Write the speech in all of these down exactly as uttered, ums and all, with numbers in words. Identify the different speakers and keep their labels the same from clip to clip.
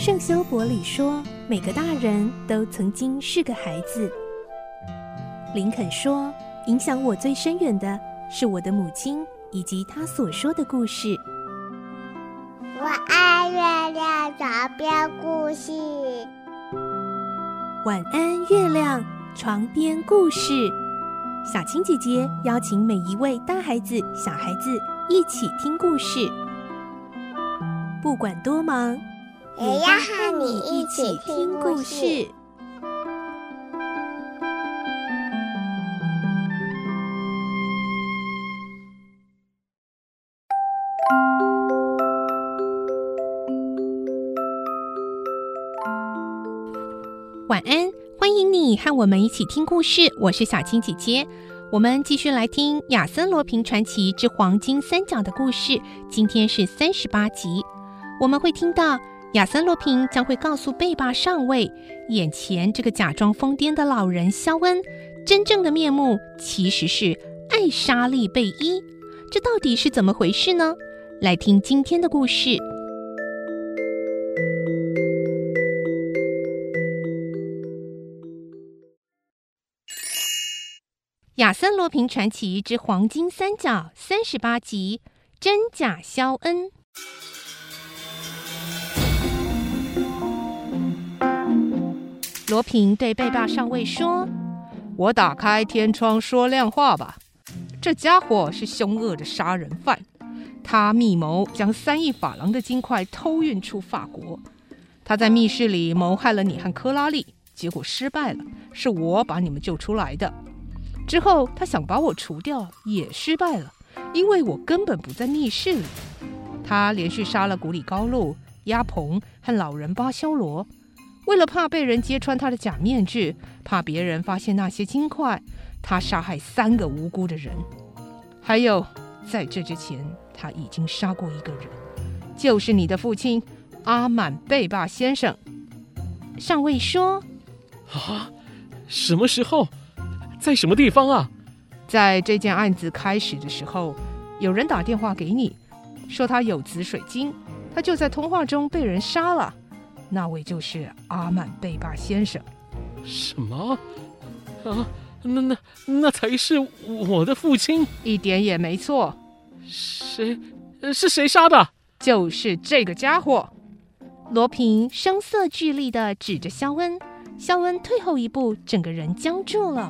Speaker 1: 圣修伯里说，每个大人都曾经是个孩子。林肯说，影响我最深远的是我的母亲以及她所说的故事。
Speaker 2: 我爱月亮床边故事。
Speaker 1: 晚安，月亮床边故事。小青姐姐邀请每一位大孩子、小孩子一起听故事，不管多忙，
Speaker 2: 也要和你一起听故事。
Speaker 1: 晚安，欢迎你和我们一起听故事，我是小青姐姐。我们继续来听亚森罗平传奇之黄金三角的故事，今天是三十八集。我们会听到亚森罗平将会告诉贝爸上尉，眼前这个假装疯癫的老人肖恩，真正的面目其实是艾莎莉贝伊。这到底是怎么回事呢？来听今天的故事。亚森罗平传奇之黄金三角三十八集，真假肖恩。罗平对贝爸上尉说，我打开天窗说亮话吧，这家伙是凶恶的杀人犯，他密谋将三亿法郎的金块偷运出法国，他在密室里谋害了你和科拉利，结果失败了，是我把你们救出来的。之后他想把我除掉，也失败了，因为我根本不在密室里。他连续杀了古里高路、鸭棚和老人巴肖罗，为了怕被人揭穿他的假面具，怕别人发现那些金块，他杀害三个无辜的人。还有，在这之前他已经杀过一个人，就是你的父亲阿满贝巴先生。上尉说，
Speaker 3: 啊，什么时候？在什么地方啊？
Speaker 1: 在这件案子开始的时候，有人打电话给你，说他有紫水晶，他就在通话中被人杀了。那位就是阿满贝巴先生。
Speaker 3: 什么？啊，那那那才是我的父亲？
Speaker 1: 一点也没错。
Speaker 3: 谁？是谁杀的？
Speaker 1: 就是这个家伙。罗平声色俱厉地指着肖恩。肖恩退后一步，整个人僵住了。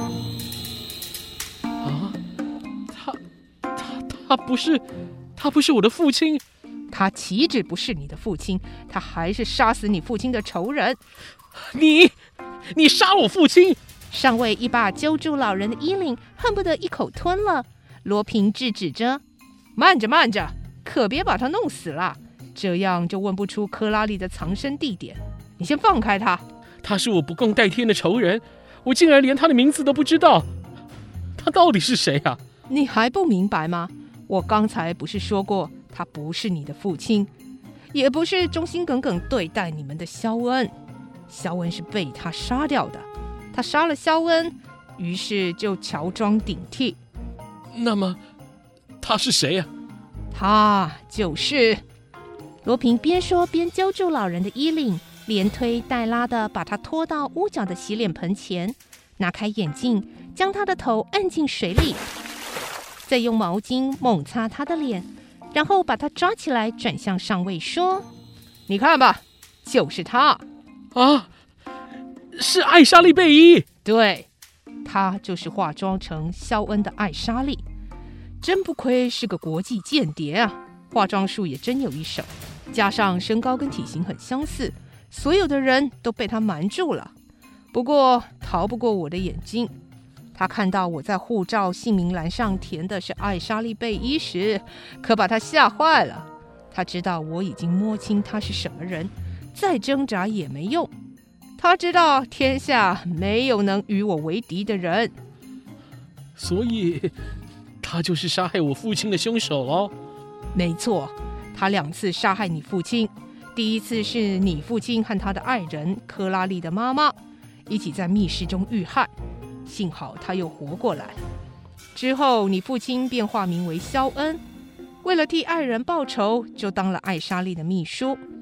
Speaker 3: 啊，他他他不是，他不是我的父亲。
Speaker 1: 他岂止不是你的父亲，他还是杀死你父亲的仇人。
Speaker 3: 你，你杀我父亲！
Speaker 1: 上尉一把揪住老人的衣领，恨不得一口吞了。罗平制止着：“慢着，慢着，可别把他弄死了，这样就问不出科拉利的藏身地点。你先放开他。”
Speaker 3: 他是我不共戴天的仇人，我竟然连他的名字都不知道。他到底是谁啊？
Speaker 1: 你还不明白吗？我刚才不是说过，他不是你的父亲，也不是忠心耿耿对待你们的肖恩。肖恩是被他杀掉的，他杀了肖恩，于是就乔装顶替。
Speaker 3: 那么，他是谁啊？
Speaker 1: 他就是……罗平边说边揪住老人的衣领，连推带拉的把他拖到屋角的洗脸盆前，拿开眼镜，将他的头按进水里，再用毛巾猛擦他的脸，然后把他抓起来，转向上尉说：“你看吧，就是他
Speaker 3: 啊，是艾莎莉贝伊。
Speaker 1: 对，他就是化妆成肖恩的艾莎莉，真不愧是个国际间谍啊，化妆术也真有一手，加上身高跟体型很相似。”所有的人都被他瞒住了，不过逃不过我的眼睛。他看到我在护照姓名栏上填的是艾莎莉贝伊时，可把他吓坏了。他知道我已经摸清他是什么人，再挣扎也没用。他知道天下没有能与我为敌的人，
Speaker 3: 所以他就是杀害我父亲的凶手咯。
Speaker 1: 没错，他两次杀害你父亲。第一次是你父亲和他的爱人科拉利的妈妈一起在密室中遇害，幸好他又活过来。之后你父亲便化名为肖恩，为了替爱人报仇，就当了艾莎莉的秘书。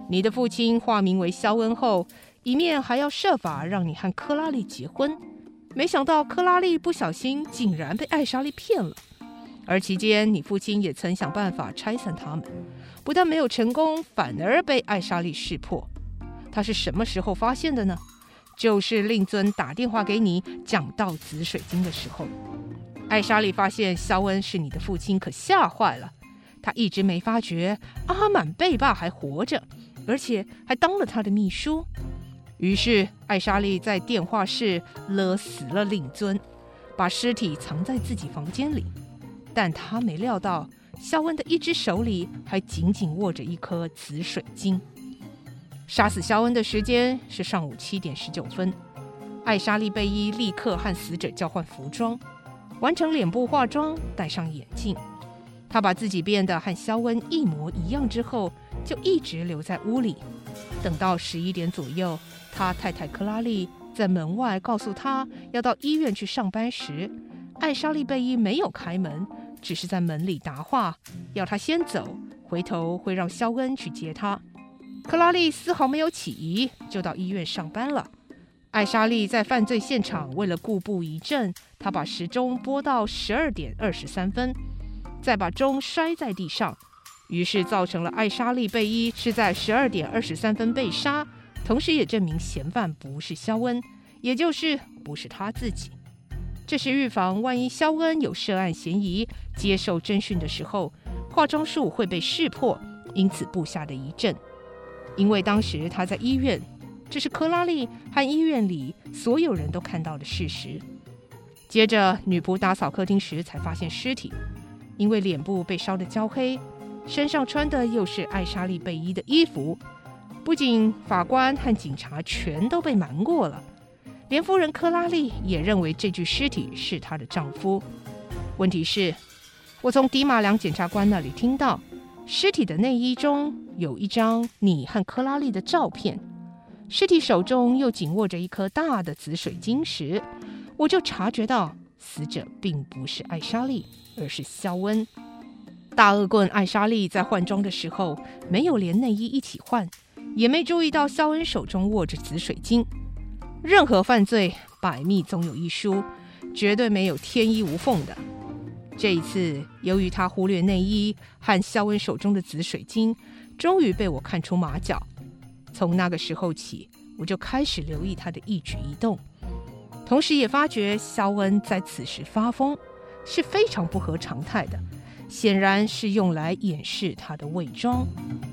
Speaker 1: 你的父亲化名为肖恩后，一面还要设法让你和克拉丽结婚，没想到克拉丽不小心竟然被艾莎莉骗了。而期间你父亲也曾想办法拆散他们，不但没有成功，反而被艾莎莉识破。他是什么时候发现的呢？就是令尊打电话给你讲到紫水晶的时候。艾莎莉发现肖恩是你的父亲，可吓坏了。他一直没发觉阿满贝爸还活着，而且还当了他的秘书。于是艾莎莉在电话室勒死了令尊，把尸体藏在自己房间里。但他没料到肖恩的一只手里还紧紧握着一颗紫水晶。杀死肖恩的时间是上午七点十九分。艾莎莉贝伊立刻和死者交换服装，完成脸部化妆，戴上眼镜。她把自己变得和肖恩一模一样之后，就一直留在屋里。等到十一点左右，她太太克拉丽在门外告诉她要到医院去上班时，艾莎莉贝伊没有开门，只是在门里答话，要她先走，回头会让肖恩去接她。克拉丽丝毫没有起疑，就到医院上班了。艾莎莉在犯罪现场为了故布疑阵，她把时钟拨到十二点二十三分，再把钟摔在地上，于是造成了艾莎莉贝伊是在十二点二十三分被杀，同时也证明嫌犯不是肖恩，也就是不是他自己。这是预防万一肖恩有涉案嫌疑，接受侦讯的时候，化妆术会被识破，因此布下的一阵。因为当时他在医院，这是克拉丽和医院里所有人都看到的事实。接着女仆打扫客厅时才发现尸体，因为脸部被烧得焦黑，身上穿的又是艾莎莉贝伊的衣服，不仅法官和警察全都被瞒过了，连夫人克拉丽也认为这具尸体是她的丈夫。问题是，我从迪马良检察官那里听到，尸体的内衣中有一张你和克拉丽的照片，尸体手中又紧握着一颗大的紫水晶时，我就察觉到死者并不是艾莎莉，而是肖恩。大恶棍艾莎莉在换装的时候没有连内衣一起换，也没注意到肖恩手中握着紫水晶。任何犯罪百密总有一疏，绝对没有天衣无缝的。这一次由于他忽略内衣和肖恩手中的紫水晶，终于被我看出马脚。从那个时候起，我就开始留意他的一举一动，同时也发觉肖恩在此时发疯是非常不合常态的，显然是用来掩饰他的伪装。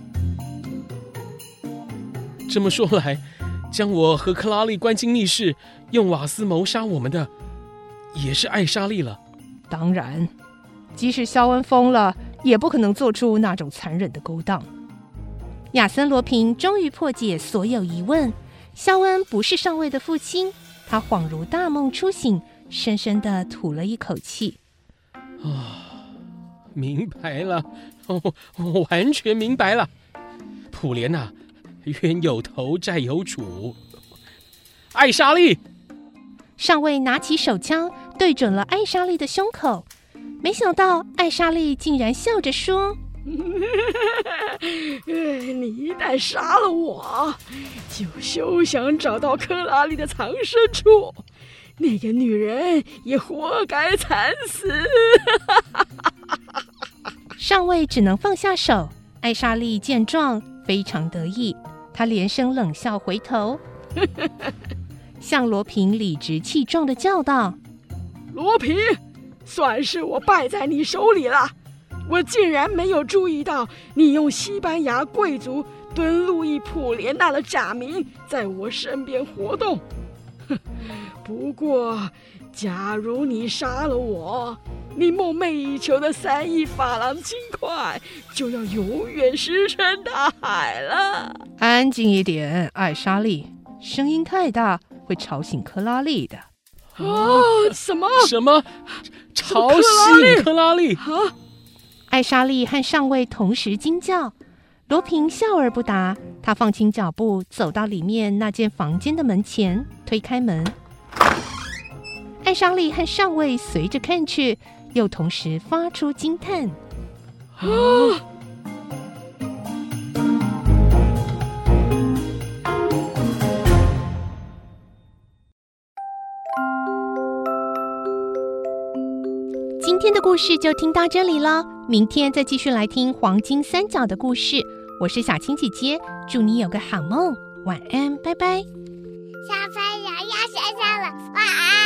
Speaker 3: 这么说来，将我和克拉丽关进密室，用瓦斯谋杀我们的，也是艾莎莉了。
Speaker 1: 当然，即使肖恩疯了，也不可能做出那种残忍的勾当。亚森·罗平终于破解所有疑问，肖恩不是上尉的父亲。他恍如大梦初醒，深深地吐了一口气。
Speaker 3: 啊，明白了，哦，我完全明白了。普莲娜，冤有头，债有主。艾莎莉，
Speaker 1: 上尉拿起手枪对准了艾莎莉的胸口，没想到艾莎莉竟然笑着说：
Speaker 4: 你一旦杀了我，就休想找到克拉丽的藏身处，那个女人也活该惨死。
Speaker 1: 上尉只能放下手。艾莎莉见状非常得意，她连声冷笑，回头向罗平理直气壮地叫道：
Speaker 4: 罗平，算是我败在你手里了。我竟然没有注意到你用西班牙贵族敦路易普莲娜的假名在我身边活动。不过假如你杀了我，你梦寐以求的三亿法郎金块就要永远石沉大海了。
Speaker 1: 安静一点，艾莎莉，声音太大会吵醒克拉丽的。
Speaker 4: 啊！什么？
Speaker 3: 什么？吵醒克拉丽？
Speaker 4: 啊！
Speaker 1: 艾莎莉和上尉同时惊叫。罗平笑而不答，他放轻脚步走到里面那间房间的门前，推开门。艾莎莉和上尉随着看去，又同时发出惊叹。
Speaker 4: 啊！
Speaker 1: 天的故事就听到这里了，明天再继续来听黄金三角的故事。我是小青姐姐，祝你有个好梦，晚安，拜拜。
Speaker 2: 小朋友要睡觉了，晚安。